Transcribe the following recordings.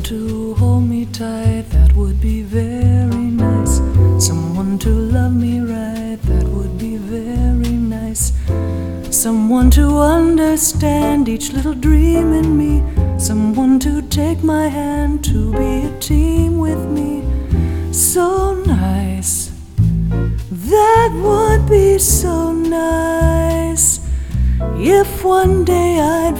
to hold me tight, that would be very nice. Someone to love me right, that would be very nice. Someone to understand each little dream in me. Someone to take my hand, to be a team with me. So nice, that would be so nice. If one day I'd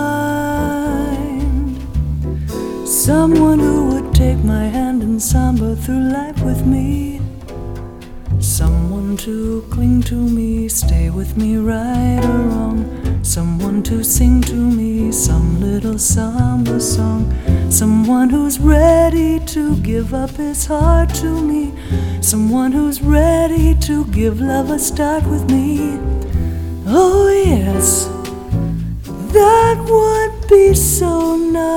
find someone who would take my hand and samba through life with me. Someone to cling to me, stay with me right or wrong. Someone to sing to me some little samba song. Someone who's ready to give up his heart to me. Someone who's ready to give love a start with me. Oh yes, that would be so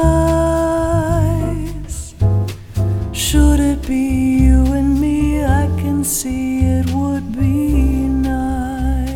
nice. Should it be you and me, I can see it would be nice.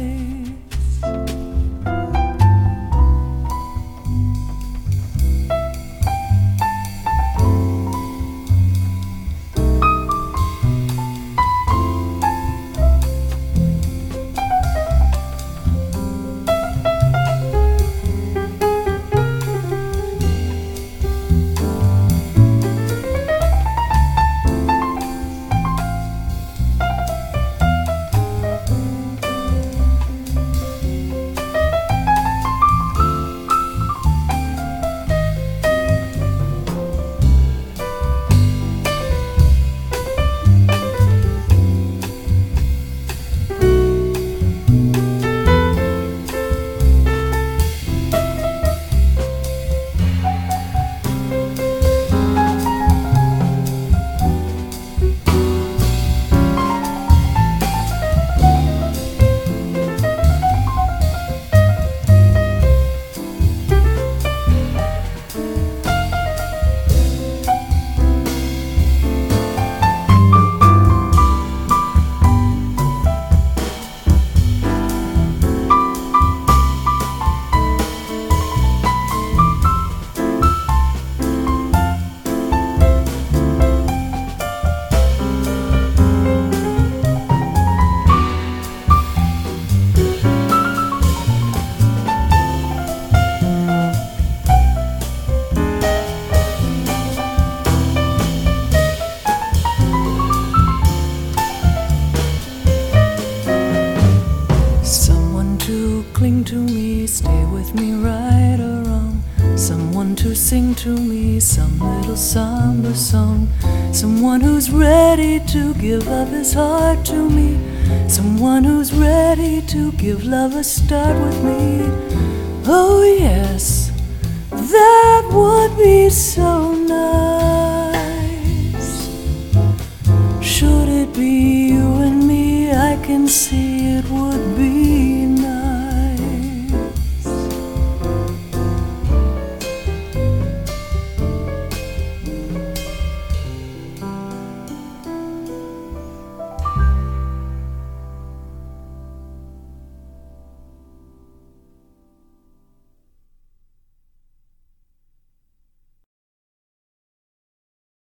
Cling to me, stay with me right or wrong. Someone to sing to me some little samba song. Someone who's ready to give up his heart to me. Someone who's ready to give love a start with me. Oh yes, that would be so nice. Should it be you and me, I can see it would be